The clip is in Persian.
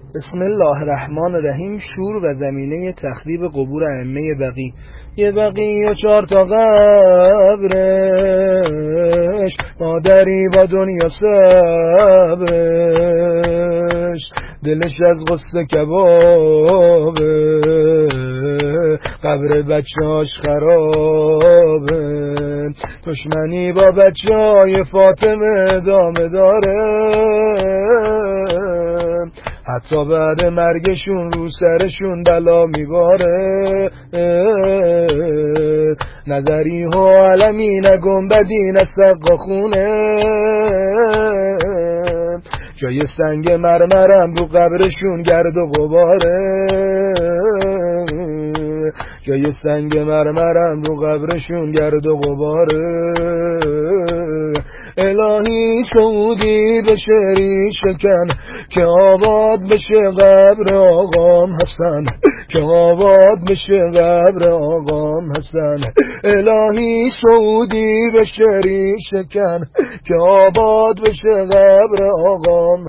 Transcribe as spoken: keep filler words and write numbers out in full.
بسم الله الرحمن الرحیم. شور و زمینه تخریب قبور ائمه بقیع. یه بقیع و چهار تا قبرش، مادری با دنیا صبرش، دلش از غصه کبابه، قبر بچه‌هاش خرابه، دشمنی با بچه‌های فاطمه ادامه داره، حتی بعد مرگشون رو سرشون بلا میباره، نظری ها علمی نگنبدی نسقا خونه، جای سنگ مرمرم رو قبرشون گرد و غباره، جای سنگ مرمرم رو قبرشون گرد و غباره. الهی سعودی بشه ریشکن که آباد بشه قبر آقام حسن، که آباد بشه قبر آقام حسن. الهی سعودی بشه ریشکن که آباد بشه قبر آقام